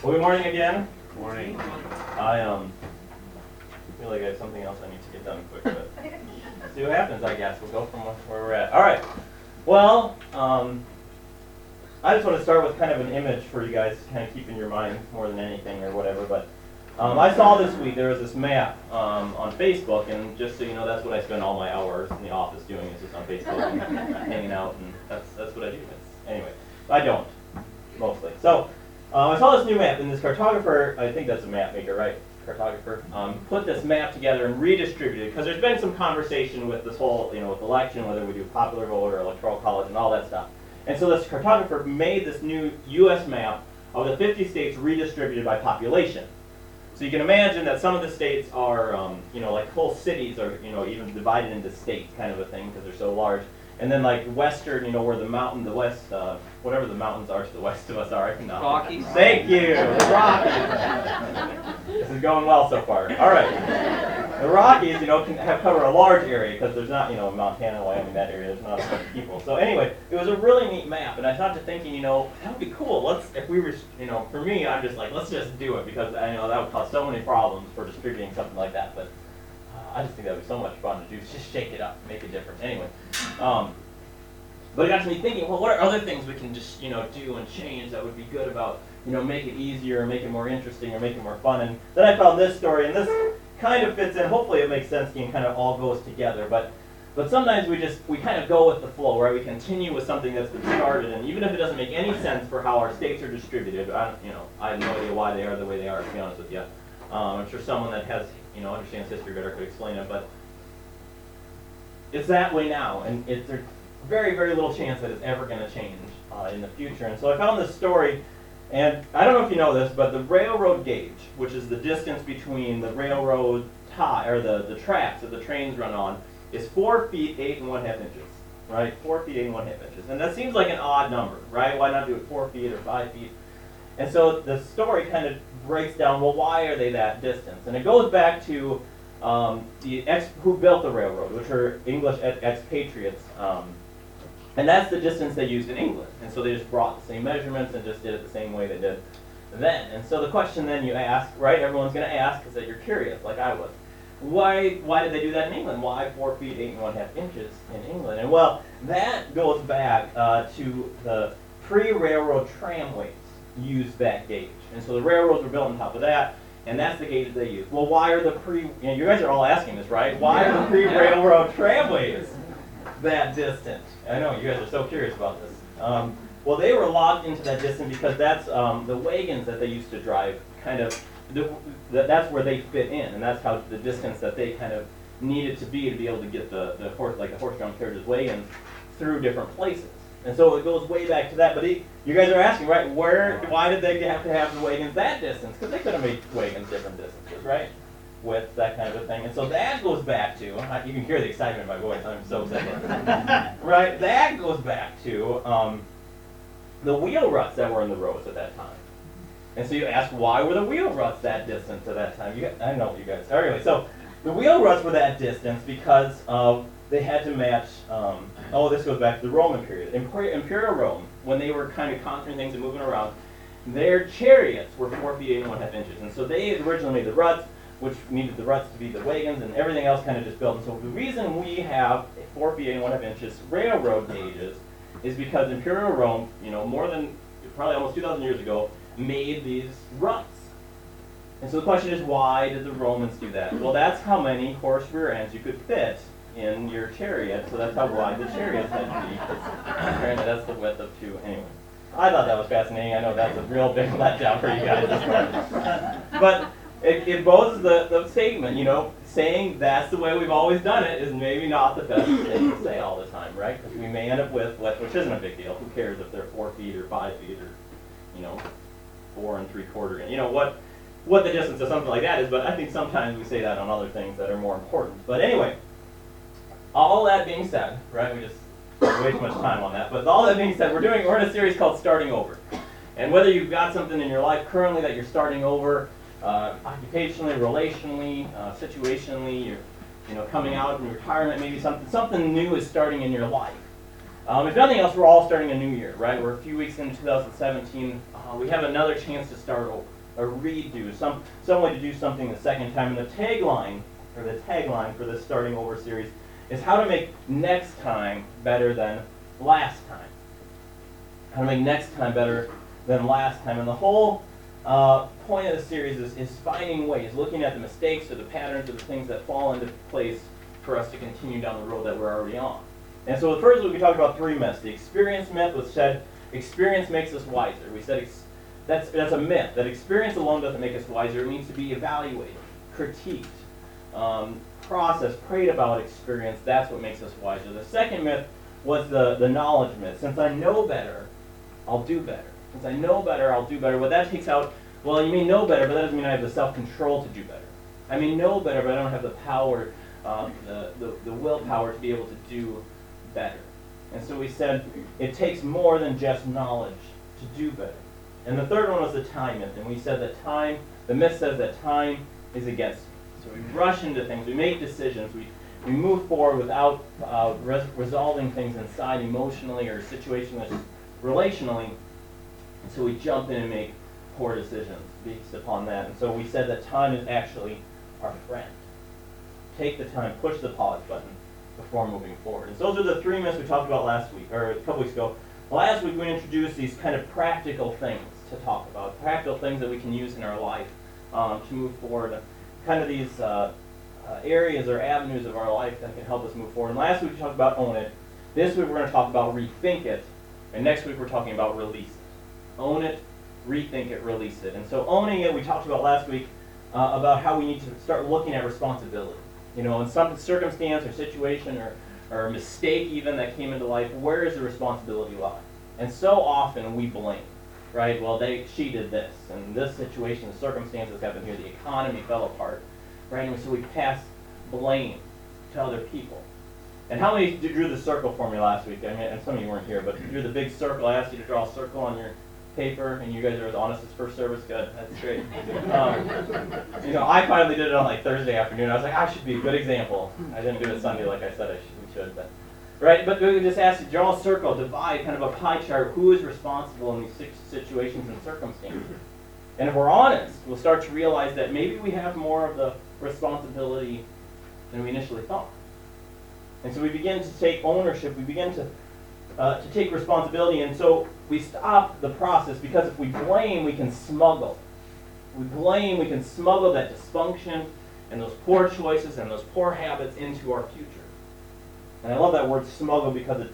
Well, good morning again. Good morning. I feel like I have something else I need to get done quick, but see what happens, I guess. We'll go from where we're at. All right. Well, I just want to start with kind of an image for you guys to kind of keep in your mind more than anything or whatever. But I saw this week there was this map on Facebook, and just so you know, that's what I spend all my hours in the office doing, is just on Facebook and hanging out, and that's what I do. Anyway, I don't mostly. So. I saw this new map, and this cartographer, I think that's a map maker, right? Cartographer, put this map together and redistributed, because there's been some conversation with this whole, with election, whether we do popular vote or electoral college and all that stuff. And so this cartographer made this new U.S. map of the 50 states redistributed by population. So you can imagine that some of the states are, like whole cities are, even divided into states, kind of a thing, because they're so large. And then like western, where the west, whatever the mountains are to the west of us are. Rockies. Thank you, the Rockies. This is going well so far. All right. The Rockies, can cover a large area because there's not, Montana, Wyoming, that area, there's not a bunch of people. So anyway, it was a really neat map, and I got to thinking, that would be cool. If we were, for me, I'm just like, let's just do it, because I know that would cause so many problems for distributing something like that. But I just think that would be so much fun to do. Just shake it up, make a difference. Anyway, but it got to me thinking, well, what are other things we can just, do and change that would be good about, make it easier, make it more interesting, or make it more fun? And then I found this story, and this kind of fits in. Hopefully, it makes sense and kind of all goes together. But sometimes we kind of go with the flow, right? We continue with something that's been started, and even if it doesn't make any sense for how our states are distributed, I have no idea why they are the way they are, to be honest with you. I'm sure someone that has, understands history better could explain it, but it's that way now, and there's very, very little chance that it's ever going to change in the future. And so I found this story, and I don't know if you know this, but the railroad gauge, which is the distance between the railroad tie, or the tracks that the trains run on, is 4 feet 8 1/2 inches, right? 4 feet 8 1/2 inches, and that seems like an odd number, right? Why not do it 4 feet or 5 feet? And so the story kind of breaks down, well, why are they that distance? And it goes back to who built the railroad, which are English expatriates. And that's the distance they used in England. And so they just brought the same measurements and just did it the same way they did then. And so the question then you ask, right, everyone's going to ask, is that you're curious, like I was. Why did they do that in England? Why 4 feet 8 1/2 inches in England? And well, that goes back to the pre-railroad tramways used that gauge. And so the railroads were built on top of that, and that's the gauge they used. Well, why are you guys are all asking this, right? Why are the pre-railroad tramways that distant? I know, you guys are so curious about this. Well, they were locked into that distance because that's the wagons that they used to drive, kind of, that's where they fit in, and that's how the distance that they kind of needed to be able to get the horse-drawn carriages wagons through different places. And so it goes way back to that. But you guys are asking, right, why did they have to have the wagons that distance? Because they could have made wagons different distances, right? With that kind of a thing. And so that goes back to, you can hear the excitement in my voice, I'm so excited. Right, that goes back to the wheel ruts that were in the roads at that time. And so you ask, why were the wheel ruts that distance at that time? I know you guys. Anyway, so the wheel ruts were that distance because they had to match, this goes back to the Roman period. Imperial Rome, when they were kind of conquering things and moving around, their chariots were 4 feet 8 1/2 inches. And so they originally made the ruts, which needed the ruts to be the wagons, and everything else kind of just built. And so the reason we have 4 feet 8 1/2 inches railroad gauges is because Imperial Rome, more than probably almost 2,000 years ago, made these ruts. And so the question is, why did the Romans do that? Well, that's how many horse rear ends you could fit in your chariot, so that's how wide the chariots had to be. Apparently that's the width of 2. Anyway, I thought that was fascinating. I know that's a real big letdown for you guys this morning. But it bodes the statement, saying that's the way we've always done it is maybe not the best thing to say all the time, right? Because we may end up with, which isn't a big deal. Who cares if they're 4 feet or 5 feet or, 4 3/4? What the distance of something like that is, but I think sometimes we say that on other things that are more important. But anyway, all that being said, right, we just way too much time on that, but all that being said, we're in a series called Starting Over. And whether you've got something in your life currently that you're starting over, occupationally, relationally, situationally, you're coming out in retirement, maybe something new is starting in your life. If nothing else, we're all starting a new year, right? We're a few weeks into 2017. We have another chance to start over, a redo, some way to do something the second time. And the tagline for this starting over series is how to make next time better than last time. How to make next time better than last time. And the whole point of the series is finding ways, looking at the mistakes or the patterns or the things that fall into place for us to continue down the road that we're already on. And so the first week we talked about 3 myths. The experience myth was said, experience makes us wiser. We said that's a myth, that experience alone doesn't make us wiser. It needs to be evaluated, critiqued, processed, prayed about experience. That's what makes us wiser. The second myth was the knowledge myth. Since I know better, I'll do better. Since I know better, I'll do better. What that takes out, well, you may know better, but that doesn't mean I have the self-control to do better. I may know better, but I don't have the power, the willpower to be able to do better. And so we said it takes more than just knowledge to do better. And the third one was the time myth. And we said that the myth says that time is against you. So we rush into things, we make decisions, we move forward without resolving things inside emotionally or situationally, relationally. And so we jump in and make poor decisions based upon that. And so we said that time is actually our friend. Take the time, push the pause button before moving forward. And so those are the 3 myths we talked about last week, or a couple weeks ago. Last week we introduced these kind of practical things to talk about, practical things that we can use in our life to move forward, kind of these areas or avenues of our life that can help us move forward. And last week we talked about own it. This week we're going to talk about rethink it. And next week we're talking about release it. Own it, rethink it, release it. And so owning it, we talked about last week about how we need to start looking at responsibility. You know, in some circumstance or situation or mistake even that came into life, where does the responsibility lie? And so often we blame, right? Well, she did this, and this situation, the circumstances happened here, the economy fell apart, right? And so we pass blame to other people. And how many drew the circle for me last week? I mean, and some of you weren't here, but drew the big circle. I asked you to draw a circle on your paper, and you guys are as honest as first service. Good, that's great. You know, I finally did it on like Thursday afternoon. I was like, I should be a good example. I didn't do it Sunday like I said we should, but right. But we just asked you to draw a circle, divide kind of a pie chart. Who is responsible in these situations and circumstances? And if we're honest, we'll start to realize that maybe we have more of the responsibility than we initially thought. And so we begin to take ownership. We begin to take responsibility, and so we stop the process, because if we blame, we can smuggle. We blame, we can smuggle that dysfunction and those poor choices and those poor habits into our future. And I love that word smuggle, because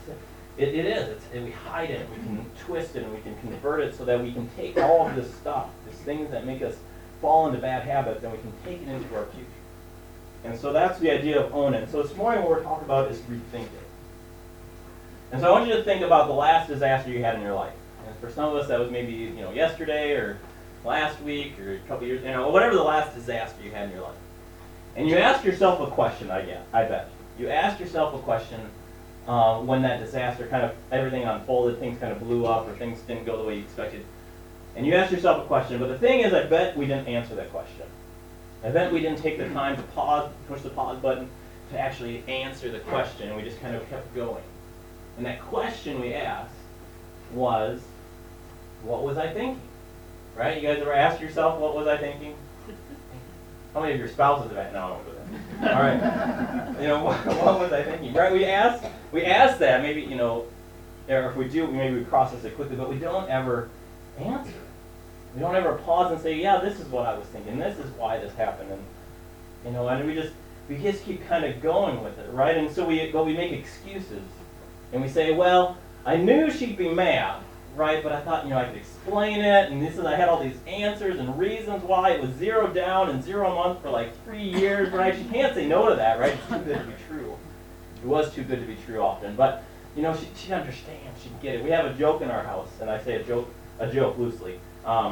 we hide it, we can twist it, and we can convert it so that we can take all of this stuff, these things that make us fall into bad habits, and we can take it into our future. And so that's the idea of own it. So this morning what we're talking about is rethink it. And so I want you to think about the last disaster you had in your life. And for some of us, that was maybe yesterday or last week or a couple years, whatever the last disaster you had in your life. And you asked yourself a question, I bet. You asked yourself a question when that disaster kind of, everything unfolded, things kind of blew up, or things didn't go the way you expected. And you asked yourself a question, but the thing is, I bet we didn't answer that question. I bet we didn't take the time to pause, push the pause button, to actually answer the question, and we just kind of kept going. And that question we asked was, what was I thinking? Right? You guys ever asked yourself, what was I thinking? How many of your spouses have asked? No, I won't go there. All right. What was I thinking? Right? We ask that. Maybe, or if we do, maybe we process it quickly, but we don't ever answer. We don't ever pause and say, yeah, this is what I was thinking. This is why this happened. And we just keep kind of going with it, right? And so we make excuses. And we say, well, I knew she'd be mad, right? But I thought, I could explain it, and I had all these answers and reasons why it was 0 down and 0 a month for like 3 years, right? She can't say no to that, right? It's too good to be true. It was too good to be true often, but she'd understand, she'd get it. We have a joke in our house, and I say a joke loosely,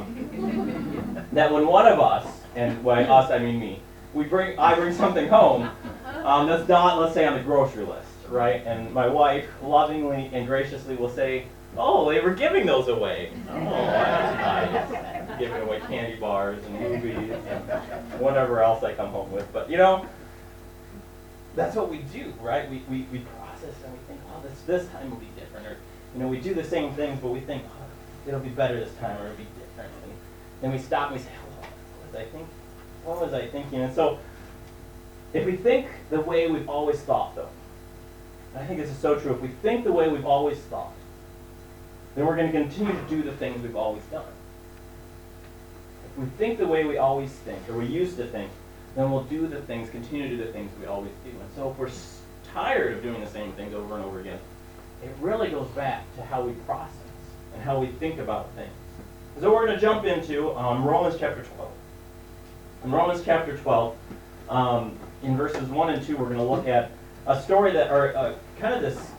that when one of us, and by us I mean me, I bring something home that's not, let's say, on the grocery list. Right, and my wife lovingly and graciously will say, "Oh, they were giving those away. Oh, that's nice. Giving away candy bars and movies and whatever else I come home with." But that's what we do, right? We process process and we think, oh, this time will be different. Or, we do the same things, but we think, oh, it'll be better this time, or it'll be different. And then we stop and we say, oh, what was I thinking? What was I thinking? And so, if we think the way we've always thought, though, and I think this is so true, if we think the way we've always thought, then we're going to continue to do the things we've always done. If we think the way we always think, or we used to think, then we'll continue to do the things we always do. And so if we're tired of doing the same things over and over again, it really goes back to how we process and how we think about things. So we're going to jump into Romans chapter 12. In Romans chapter 12, in verses 1 and 2, we're going to look at a story that, or kind of this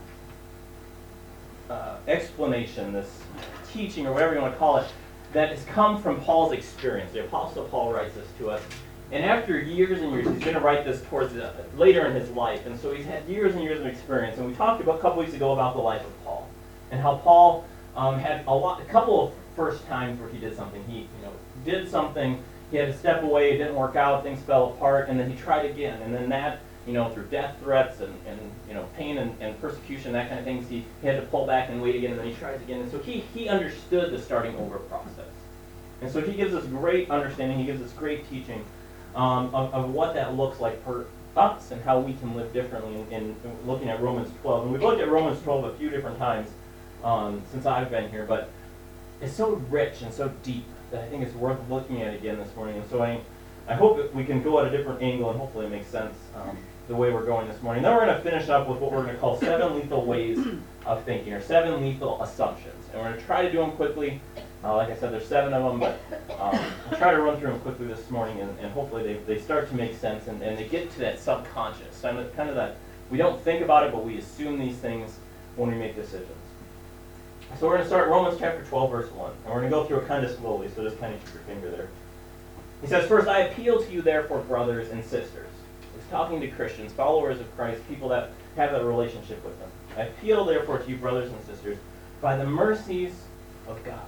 explanation, this teaching, or whatever you want to call it, that has come from Paul's experience. The Apostle Paul writes this to us. And after years and years, he's going to write this towards later in his life. And so he's had years and years of experience. And we talked about a couple weeks ago about the life of Paul. And how Paul had a couple of first times where he did something. He did something, he had to step away, it didn't work out, things fell apart, and then he tried again. And then that, through death threats and pain and persecution, that kind of things, he had to pull back and wait again, and then he tries again. And so he understood the starting over process. And so he gives us great understanding, he gives us great teaching of what that looks like for us and how we can live differently in looking at Romans 12. And we've looked at Romans 12 a few different times since I've been here, but it's so rich and so deep that I think it's worth looking at again this morning. And so I hope that we can go at a different angle and hopefully it makes sense the way we're going this morning. Then we're going to finish up with what we're going to call 7 lethal ways of thinking, or 7 lethal assumptions. And we're going to try to do them quickly. Like I said, there's 7 of them, but I'll try to run through them quickly this morning, and hopefully they start to make sense, and they get to that subconscious, kind of that we don't think about it, but we assume these things when we make decisions. So we're going to start Romans chapter 12, verse 1, and we're going to go through it kind of slowly, so just kind of keep your finger there. He says, "First, I appeal to you, therefore, brothers and sisters." He's talking to Christians, followers of Christ, people that have a relationship with him. "I appeal, therefore, to you, brothers and sisters, by the mercies of God."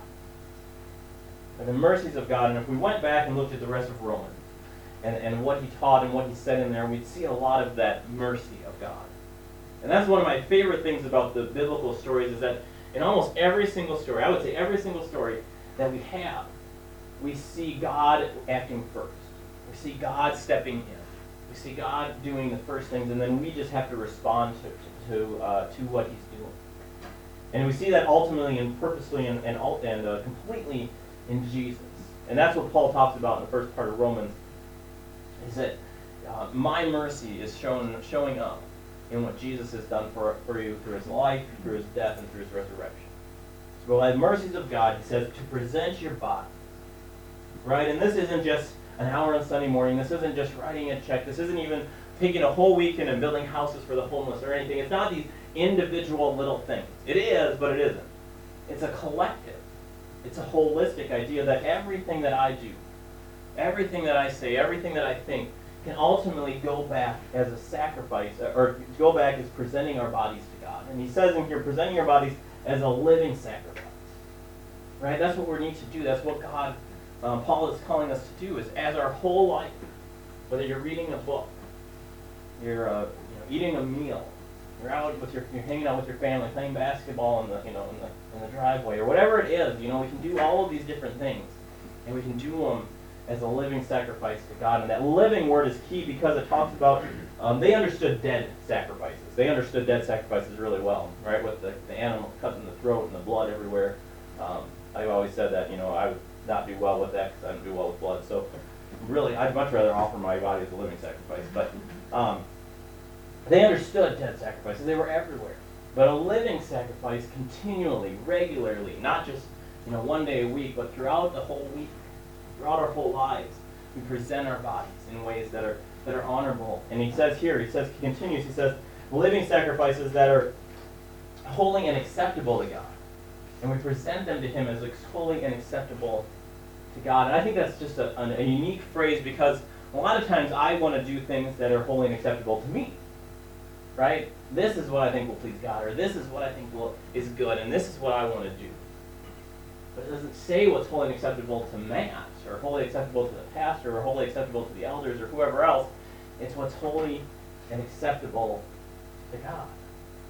By the mercies of God. And if we went back and looked at the rest of Romans and what he taught and what he said in there, we'd see a lot of that mercy of God. And that's one of my favorite things about the biblical stories, is that in almost every single story, I would say every single story that we have, we see God acting first. We see God stepping in. We see God doing the first things, and then we just have to respond to what he's doing. And we see that ultimately and purposely and completely in Jesus. And that's what Paul talks about in the first part of Romans, is that my mercy is showing up in what Jesus has done for you through his life, through his death, and through his resurrection. So by the mercies of God, he says, to present your body. Right? And this isn't just an hour on Sunday morning. This isn't just writing a check. This isn't even taking a whole weekend and building houses for the homeless or anything. It's not these individual little things. It is, but it isn't. It's a collective. It's a holistic idea that everything that I do, everything that I say, everything that I think can ultimately go back as a sacrifice, or go back as presenting our bodies to God. And he says in here, presenting your bodies as a living sacrifice. Right? That's what we need to do. That's what God, Paul is calling us to do, is as our whole life, whether you're reading a book, you're eating a meal, you're hanging out with your family, playing basketball in the driveway, or whatever it is. We can do all of these different things, and we can do them as a living sacrifice to God. And that living word is key because it talks about they understood dead sacrifices. They understood dead sacrifices really well, right? With the animal cut in the throat and the blood everywhere. I've always said that I would not do well with that because I don't do well with blood. So really, I'd much rather offer my body as a living sacrifice. But they understood dead sacrifices. They were everywhere. But a living sacrifice continually, regularly, not just one day a week, but throughout the whole week, throughout our whole lives, we present our bodies in ways that are honorable. And he continues, living sacrifices that are holy and acceptable to God. And we present them to him as holy and acceptable to God. And I think that's just a unique phrase, because a lot of times I want to do things that are holy and acceptable to me. Right? This is what I think will please God, or this is what I think is good, and this is what I want to do. But it doesn't say what's holy and acceptable to Matt, or holy and acceptable to the pastor, or holy and acceptable to the elders, or whoever else. It's what's holy and acceptable to God.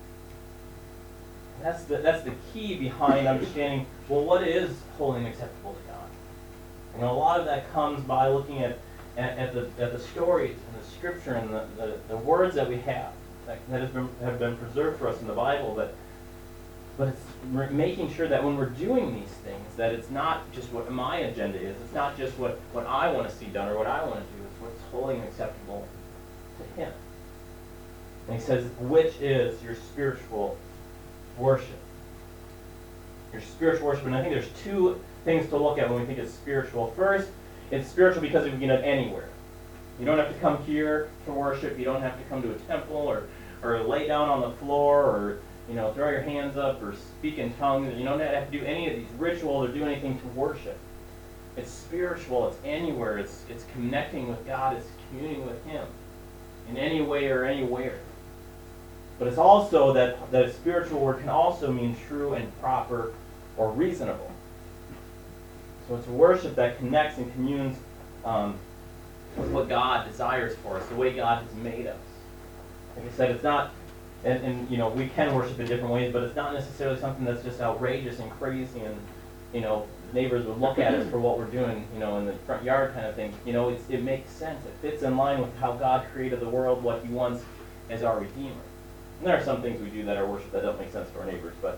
That's the key behind understanding, well, what is holy and acceptable to God? You know, a lot of that comes by looking at the stories and the scripture and the words that we have that have been preserved for us in the Bible. But it's making sure that when we're doing these things, that it's not just what my agenda is. It's not just what I want to see done or what I want to do. It's what's holy and acceptable to Him. And He says, which is your spiritual worship. Your spiritual worship. And I think there's two things to look at when we think it's spiritual. First, it's spiritual because we can get it anywhere. You don't have to come here to worship. You don't have to come to a temple or lay down on the floor or throw your hands up or speak in tongues. You don't have to do any of these rituals or do anything to worship. It's spiritual. It's anywhere. It's connecting with God. It's communing with Him in any way or anywhere. But it's also that spiritual word can also mean true and proper or reasonable. So it's worship that connects and communes with what God desires for us, the way God has made us. Like I said, it's not, and we can worship in different ways, but it's not necessarily something that's just outrageous and crazy and, neighbors would look at us for what we're doing, in the front yard kind of thing. It makes sense. It fits in line with how God created the world, what He wants as our Redeemer. And there are some things we do that are worship that don't make sense to our neighbors, but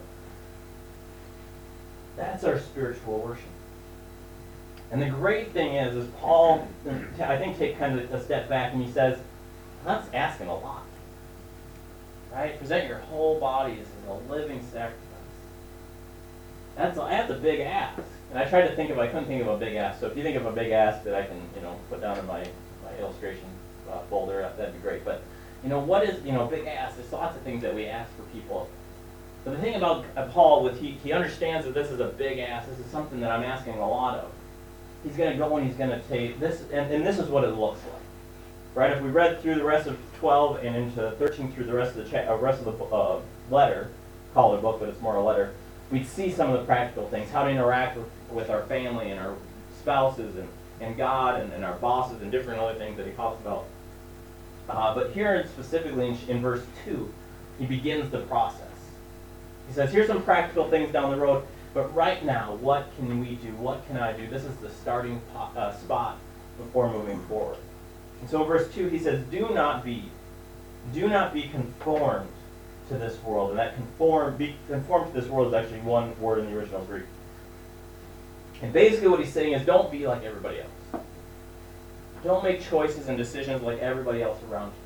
that's our spiritual worship. And the great thing is Paul, I think, take kind of a step back and he says, that's asking a lot. Right? Present your whole body as a living sacrifice. That's a big ask. And I tried to think I couldn't think of a big ask. So if you think of a big ask that I can, put down in my illustration folder, that'd be great. But, what is, big ask? There's lots of things that we ask for people. But the thing about Paul, he understands that this is a big ask. This is something that I'm asking a lot of. He's going to go and he's going to take this, and this is what it looks like. Right? If we read through the rest of 12 and into 13 through the rest of the letter, call it a book, but it's more a letter, we'd see some of the practical things, how to interact with our family and our spouses and God and our bosses and different other things that he talks about. But here specifically in verse 2, he begins the process. He says, here's some practical things down the road, but right now, what can we do? What can I do? This is the starting spot before moving forward. And so in verse 2, he says, do not be conformed to this world. And that be conformed to this world is actually one word in the original Greek. And basically what he's saying is don't be like everybody else. Don't make choices and decisions like everybody else around you.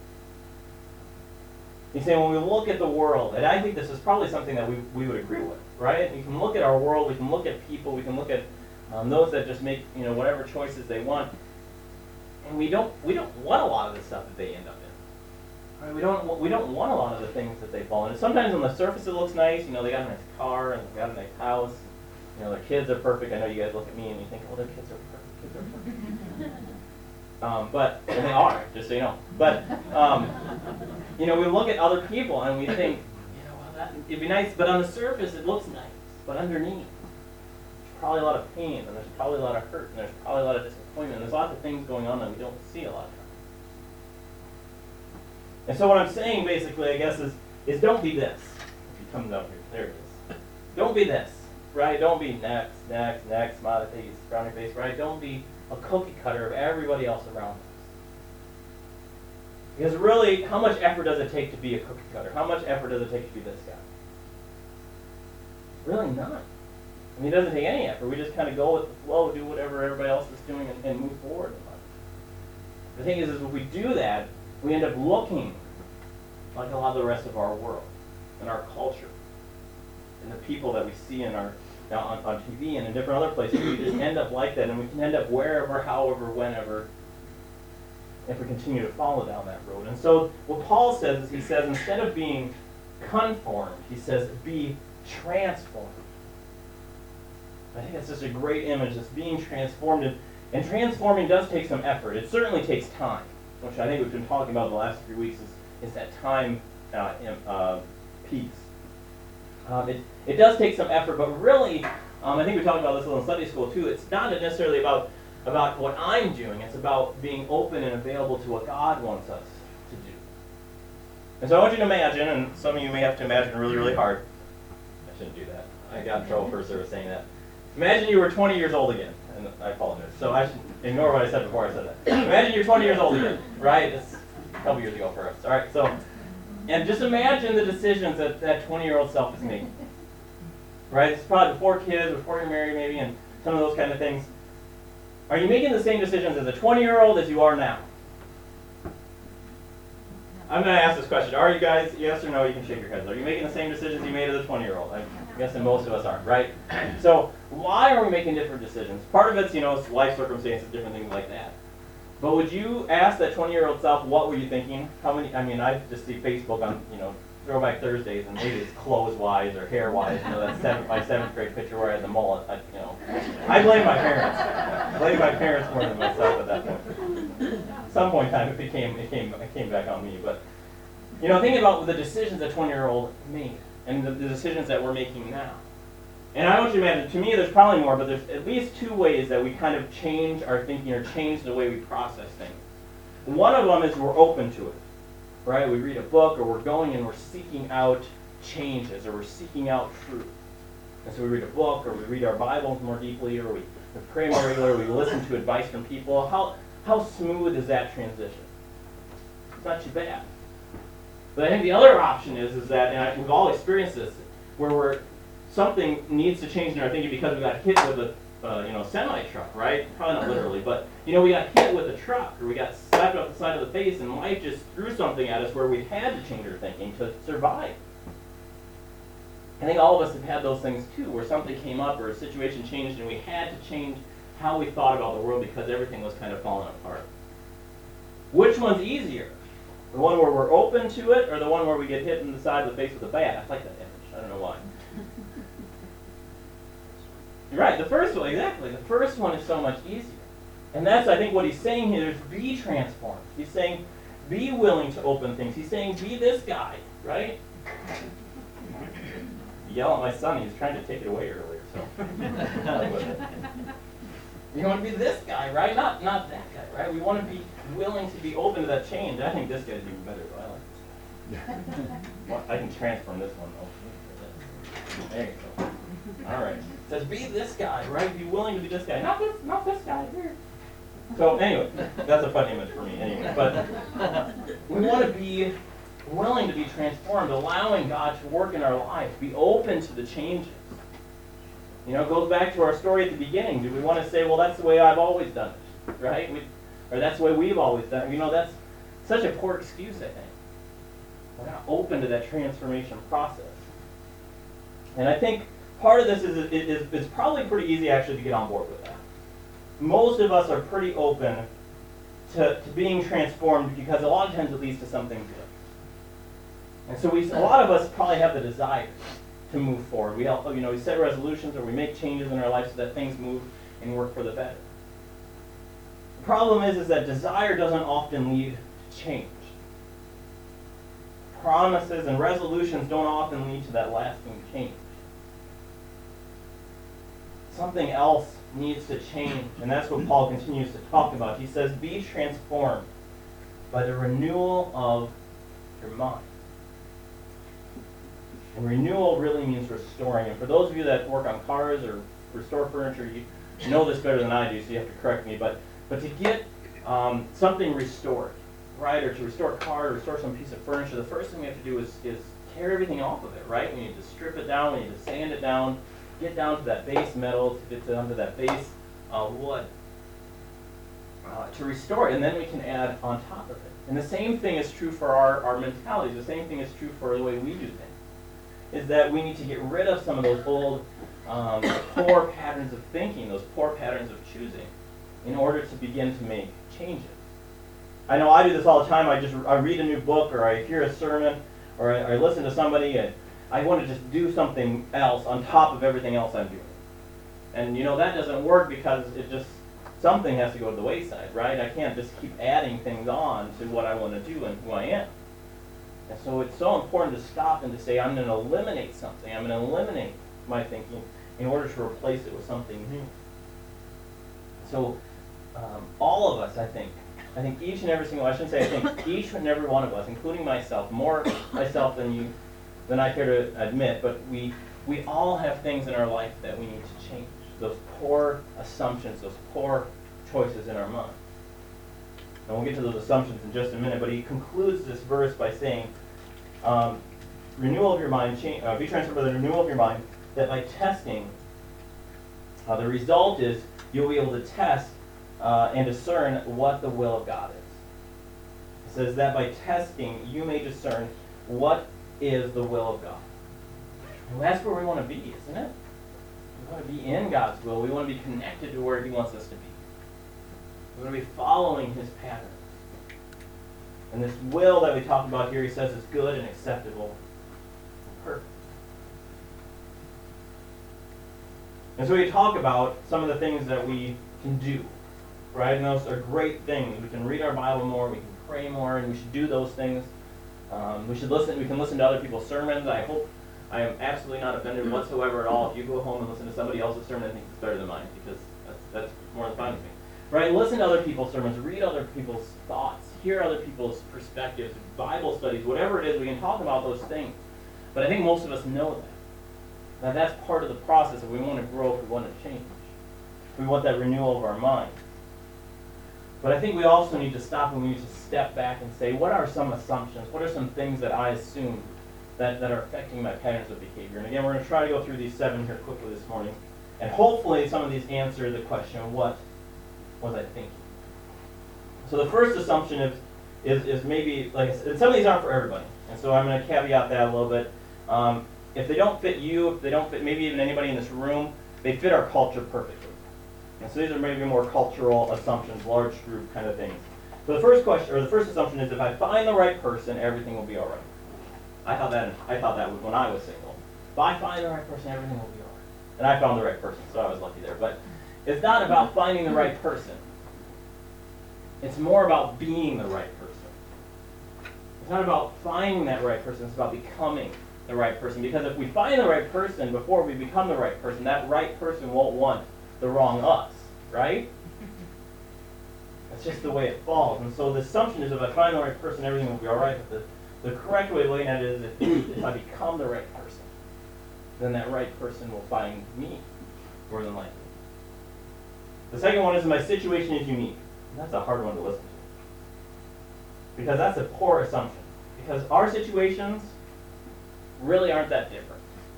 He's saying when we look at the world, and I think this is probably something that we would agree with, right? We can look at our world, we can look at people, we can look at those that just make whatever choices they want, and we don't want a lot of the stuff that they end up in. Right? We don't want a lot of the things that they fall into. Sometimes on the surface it looks nice, they got a nice car and they got a nice house, their kids are perfect. I know you guys look at me and you think, oh, their kids are perfect. But and they are, just so you know. But we look at other people and we think, it'd be nice, but on the surface it looks nice, but underneath there's probably a lot of pain, and there's probably a lot of hurt, and there's probably a lot of disappointment, and there's lots of things going on that we don't see a lot of times. And so what I'm saying basically, I guess, is don't be this. If he comes out here, there it is. Don't be this, right? Don't be next, smiley face, frowny face, right? Don't be a cookie cutter of everybody else around us. Because really, how much effort does it take to be a cookie cutter? How much effort does it take to be this guy? Really none. I mean, it doesn't take any effort. We just kind of go with the flow, do whatever everybody else is doing, and move forward in life. The thing is if we do that, we end up looking like a lot of the rest of our world, and our culture, and the people that we see in our on TV and in different other places. We just end up like that, and we can end up wherever, however, whenever, if we continue to follow down that road. And so what Paul says is, he says, instead of being conformed, he says, be transformed. I think that's just a great image, this being transformed. And transforming does take some effort. It certainly takes time, which I think we've been talking about the last 3 weeks, is that time piece. It does take some effort, but really, I think we talked about this a little in Sunday school too, it's not necessarily about what I'm doing, it's about being open and available to what God wants us to do. And so I want you to imagine, and some of you may have to imagine really, really hard, shouldn't do that. I got in trouble for saying that. Imagine you were 20 years old again. And I apologize. So I should ignore what I said before I said that. Imagine you're 20 years old again, right? It's a couple years ago for us. All right, so, and just imagine the decisions that that 20-year-old self is making. Right? It's probably before kids, before you're married maybe, and some of those kind of things. Are you making the same decisions as a 20-year-old as you are now? I'm going to ask this question. Are you guys, yes or no, you can shake your heads. Are you making the same decisions you made as a 20-year-old? I'm guessing most of us aren't, right? So why are we making different decisions? Part of it's, it's life circumstances, different things like that. But would you ask that 20-year-old self, what were you thinking? I just see Facebook on, Throwback Thursdays, and maybe it's clothes-wise or hair-wise. That's my seventh grade picture where I had the mullet. I blame my parents. I blame my parents more than myself at that point. At some point in time, it came back on me. But thinking about the decisions that 20-year-old made and the decisions that we're making now. And I want you to imagine, to me, there's probably more, but there's at least two ways that we kind of change our thinking or change the way we process things. One of them is we're open to it. Right? We read a book, or we're going and we're seeking out changes, or we're seeking out truth. And so we read a book, or we read our Bibles more deeply, or we pray more regularly, we listen to advice from people. How smooth is that transition? It's not too bad. But I think the other option is that, and we've all experienced this, where something needs to change in our thinking because we got hit with a semi-truck, right? Probably not literally, but we got hit with a truck, or we got slapped up the side of the face, and life just threw something at us where we had to change our thinking to survive. I think all of us have had those things too, where something came up or a situation changed, and we had to change how we thought about the world because everything was kind of falling apart. Which one's easier? The one where we're open to it, or the one where we get hit in the side of the face with a bat? I like that image. I don't know why. Right, the first one, exactly. The first one is so much easier. And that's, I think, what he's saying here is be transformed. He's saying be willing to open things. He's saying be this guy, right? Yell at my son. He was trying to take it away earlier, so. You want to be this guy, right? Not that guy, right? We want to be willing to be open to that change. I think this guy's even better, though. I like this guy. Well, I can transform this one, though. There you go. All right. It says be this guy, right? Be willing to be this guy. Not this guy here. So anyway, that's a fun image for me anyway. But we want to be willing to be transformed, allowing God to work in our life, be open to the changes. It goes back to our story at the beginning. Do we want to say, well, that's the way I've always done it, right? Or that's the way we've always done it. That's such a poor excuse, I think. We're not open to that transformation process. And I think part of this is it's probably pretty easy actually to get on board with that. Most of us are pretty open to being transformed because a lot of times it leads to something good. And so a lot of us probably have the desire to move forward. We set resolutions or we make changes in our life so that things move and work for the better. The problem is that desire doesn't often lead to change. Promises and resolutions don't often lead to that lasting change. Something else needs to change, and that's what Paul continues to talk about. He says, be transformed by the renewal of your mind. And renewal really means restoring. And for those of you that work on cars or restore furniture, you know this better than I do, so you have to correct me. But to get something restored, right, or to restore a car, or restore some piece of furniture, the first thing we have to do is tear everything off of it, right? We need to strip it down, we need to sand it down, get down to that base metal, to get down to that base wood, to restore it, and then we can add on top of it. And the same thing is true for our mentalities. The same thing is true for the way we do things. Is that we need to get rid of some of those old poor patterns of thinking, those poor patterns of choosing, in order to begin to make changes. I know I do this all the time. I read a new book, or I hear a sermon, or I listen to somebody, and I want to just do something else on top of everything else I'm doing. And that doesn't work because something has to go to the wayside, right? I can't just keep adding things on to what I want to do and who I am. And so it's so important to stop and to say, I'm going to eliminate something. I'm going to eliminate my thinking in order to replace it with something new. So all of us, I think each and every single, I shouldn't say I think, each and every one of us, including myself, more myself than I care to admit, but we we all have things in our life that we need to change. Those poor assumptions, those poor choices in our mind. And we'll get to those assumptions in just a minute, but he concludes this verse by saying, renewal of your mind, be transformed by the renewal of your mind, that by testing, the result is you'll be able to test and discern what the will of God is. It says that by testing, you may discern what is the will of God. And that's where we want to be, isn't it? We want to be in God's will. We want to be connected to where he wants us to be. We want to be following his patterns. And this will that we talk about here, he says, is good and acceptable and perfect. And so we talk about some of the things that we can do, right? And those are great things. We can read our Bible more, we can pray more, and we should do those things. We can listen to other people's sermons. I am absolutely not offended whatsoever at all if you go home and listen to somebody else's sermon and think it's better than mine, because that's more than fine with me. Right? Listen to other people's sermons, read other people's thoughts, hear other people's perspectives, Bible studies, whatever it is, we can talk about those things. But I think most of us know that. Now that's part of the process. If we want to grow, if we want to change, if we want that renewal of our mind. But I think we also need to stop and we need to step back and say, what are some assumptions? What are some things that I assume that are affecting my patterns of behavior? And again, we're going to try to go through these 7 here quickly this morning. And hopefully some of these answer the question, what was I thinking? So the first assumption is maybe, like I said, some of these aren't for everybody. And so I'm going to caveat that a little bit. If they don't fit you, if they don't fit maybe even anybody in this room, they fit our culture perfectly. And so these are maybe more cultural assumptions, large group kind of things. So the first question, or the first assumption is, if I find the right person, everything will be all right. I thought that was when I was single. If I find the right person, everything will be all right. And I found the right person, so I was lucky there. But it's not about finding the right person. It's more about being the right person. It's not about finding that right person, it's about becoming the right person. Because if we find the right person before we become the right person, that right person won't want the wrong us, right? That's just the way it falls. And so the assumption is, if I find the right person, everything will be all right. But the correct way of looking at it is, if I become the right person, then that right person will find me, more than likely. The second one is, my situation is unique. And that's a hard one to listen to, because that's a poor assumption. Because our situations really aren't that different.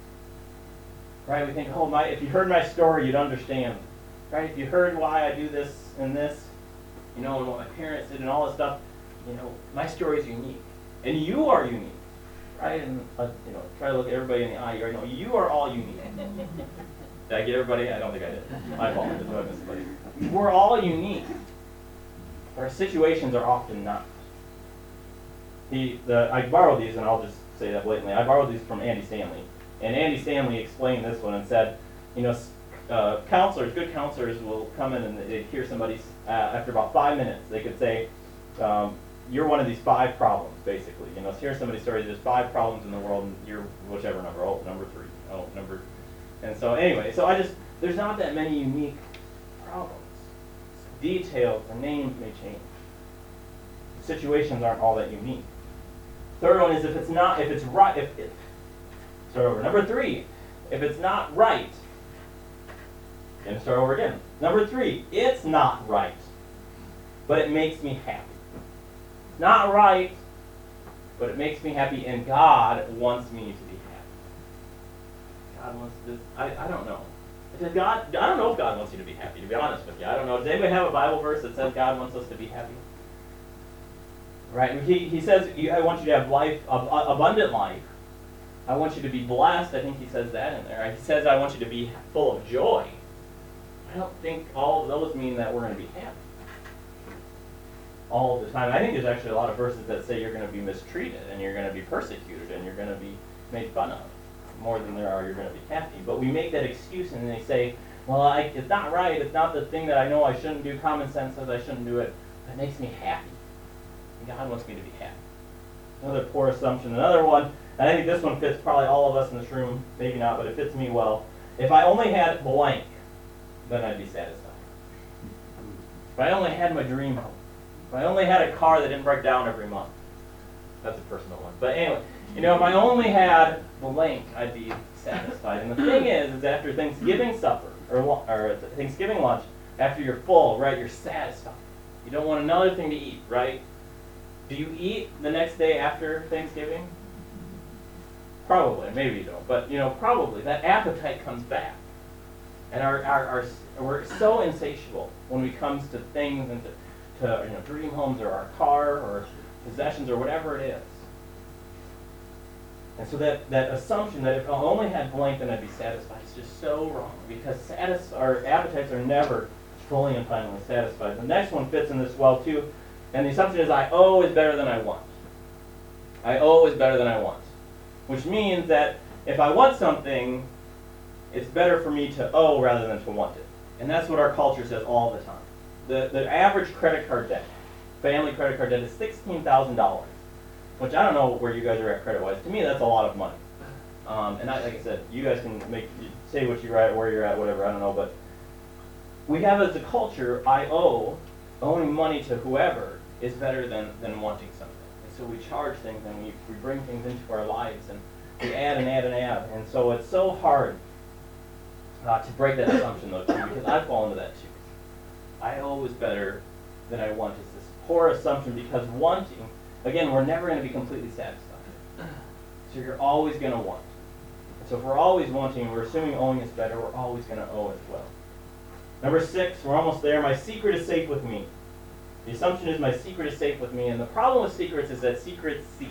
Right? We think, oh, if you heard my story, you'd understand. Right? If you heard why I do this and this, and what my parents did and all this stuff, my story is unique. And you are unique. Right? And, try to look at everybody in the eye. You are all unique. Did I get everybody? I don't think I did. I apologize if I missed somebody. We're all unique. Our situations are often not. I borrowed these, and I'll just say that blatantly. I borrowed these from Andy Stanley. And Andy Stanley explained this one and said, good counselors will come in and they'd hear somebody, after about 5 minutes, they could say, you're one of these 5 problems, basically. Here's somebody's story, there's 5 problems in the world, and you're whichever number, number 3, And so anyway, there's not that many unique problems. Details, the names may change. Situations aren't all that unique. Third one is, start over. Number 3, if it's not right, then start over again. Number 3, it's not right, but it makes me happy. It's not right, but it makes me happy, and God wants me to be happy. God wants this. I don't know. I don't know if God wants you to be happy, to be honest with you. I don't know. Does anybody have a Bible verse that says God wants us to be happy? Right? He says, I want you to have life, abundant life. I want you to be blessed. I think he says that in there. He says, I want you to be full of joy. I don't think all of those mean that we're going to be happy all the time. I think there's actually a lot of verses that say you're going to be mistreated, and you're going to be persecuted, and you're going to be made fun of more than there are you're going to be happy. But we make that excuse, and they say, well, it's not right. It's not the thing that I know I shouldn't do. Common sense says I shouldn't do it. But it makes me happy. And God wants me to be happy. Another poor assumption. Another one, and I think this one fits probably all of us in this room. Maybe not, but it fits me well. If I only had blank, then I'd be satisfied. If I only had my dream home. If I only had a car that didn't break down every month. That's a personal one. But anyway, if I only had blank, I'd be satisfied. And the thing is after Thanksgiving supper, or Thanksgiving lunch, after you're full, right, you're satisfied. You don't want another thing to eat, right? Do you eat the next day after Thanksgiving? Probably. Maybe you don't. But, probably. That appetite comes back. And we're so insatiable when it comes to things and to dream homes or our car or possessions or whatever it is. And so that assumption that if I only had blank then I'd be satisfied is just so wrong, because our appetites are never fully and finally satisfied. The next one fits in this well too, and the assumption is I owe is better than I want. I owe is better than I want, which means that if I want something, it's better for me to owe rather than to want it. And that's what our culture says all the time. The average credit card debt, family credit card debt, is $16,000. Which I don't know where you guys are at credit-wise. To me, that's a lot of money. And like I said, you guys can say what you're at, where you're at, whatever, I don't know. But we have as a culture, owing money to whoever is better than wanting something. And so we charge things and we bring things into our lives and we add and add and add. And so it's so hard to break that assumption, though, too, because I fall into that, too. I owe is better than I want. It's this poor assumption, because wanting, again, we're never going to be completely satisfied. So you're always going to want. And so if we're always wanting, we're assuming owing is better, we're always going to owe as well. Number 6, we're almost there. My secret is safe with me. The assumption is my secret is safe with me. And the problem with secrets is that secrets seep.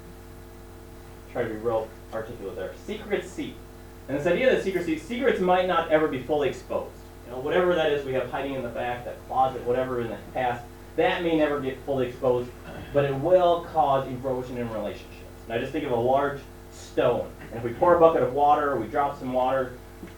Try to be real articulate there. Secrets seep. And this idea that secrets might not ever be fully exposed. Whatever that is we have hiding in the back, that closet, whatever in the past, that may never get fully exposed, but it will cause erosion in relationships. Now just think of a large stone, and if we pour a bucket of water, or we drop some water,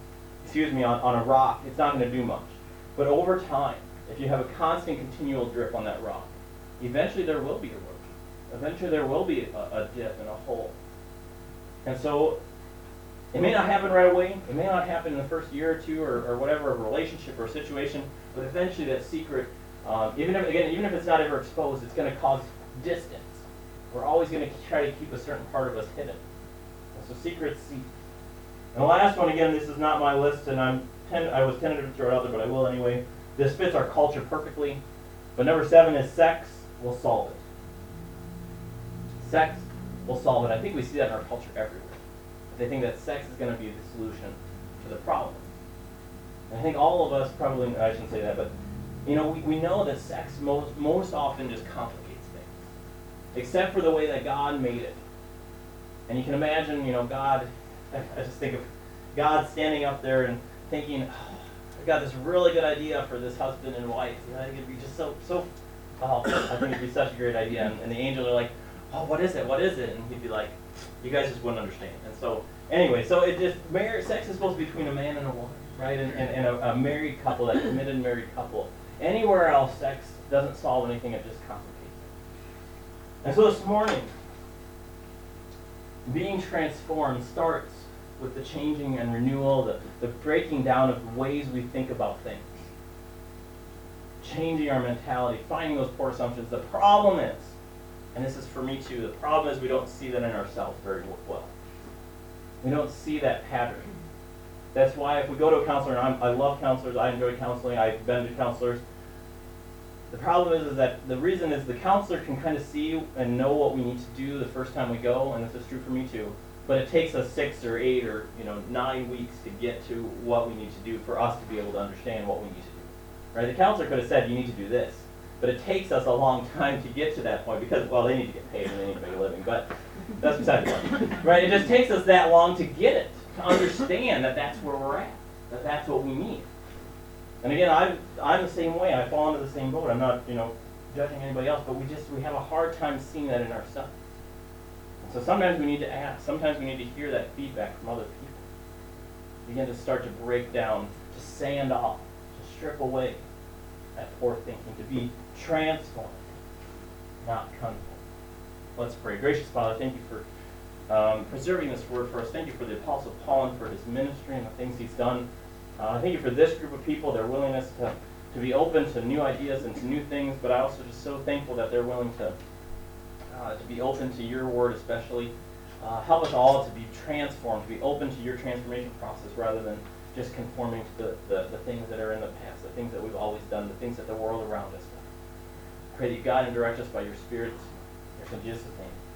on a rock, it's not going to do much. But over time, if you have a constant, continual drip on that rock, eventually there will be erosion. Eventually there will be a dip and a hole. And so it may not happen right away. It may not happen in the first year or two or whatever, a relationship or a situation, but eventually that secret, even if it's not ever exposed, it's going to cause distance. We're always going to try to keep a certain part of us hidden. And so secrets seep. And the last one, again, this is not my list, and I was tentative to throw it out there, but I will anyway. This fits our culture perfectly. But number 7 is sex will solve it. Sex will solve it. I think we see that in our culture everywhere. They think that sex is going to be the solution to the problem. And I think all of us probably, I shouldn't say that, but we know that sex most often just complicates things, except for the way that God made it. And you can imagine, God, I just think of God standing up there and thinking, I've got this really good idea for this husband and wife. I think it'd be just I think it'd be such a great idea. And the angels are like, oh, what is it? What is it? And he'd be like, you guys just wouldn't understand. And so, anyway, sex is supposed to be between a man and a woman, right? And a married couple, that committed married couple. Anywhere else, sex doesn't solve anything, it just complicates it. And so this morning, being transformed starts with the changing and renewal, the breaking down of ways we think about things. Changing our mentality, finding those poor assumptions. The problem is, and this is for me too, the problem is we don't see that in ourselves very well. We don't see that pattern. That's why if we go to a counselor, and I love counselors, I enjoy counseling, I've been to counselors. The problem is that the reason is the counselor can kind of see and know what we need to do the first time we go, and this is true for me too. But it takes us 6 or 8 or 9 weeks to get to what we need to do for us to be able to understand what we need to do. Right? The counselor could have said, you need to do this. But it takes us a long time to get to that point because, well, they need to get paid and they need to make a living. But that's beside the point. Right? It just takes us that long to get it, to understand that that's where we're at, that that's what we need. And again, I'm the same way. I fall into the same boat. I'm not, judging anybody else, but we have a hard time seeing that in ourselves. And so sometimes we need to ask. Sometimes we need to hear that feedback from other people. Begin to start to break down, to sand off, to strip away that poor thinking, to be transformed, not conformed. Let's pray. Gracious Father, thank you for preserving this word for us. Thank you for the Apostle Paul and for his ministry and the things he's done. Thank you for this group of people, their willingness to be open to new ideas and to new things, but I also just so thankful that they're willing to to be open to your word especially. Help us all to be transformed, to be open to your transformation process rather than just conforming to the things that are in the past, the things that we've always done, the things that the world around us does. Pray that you guide and direct us by your Spirit. In Jesus' name.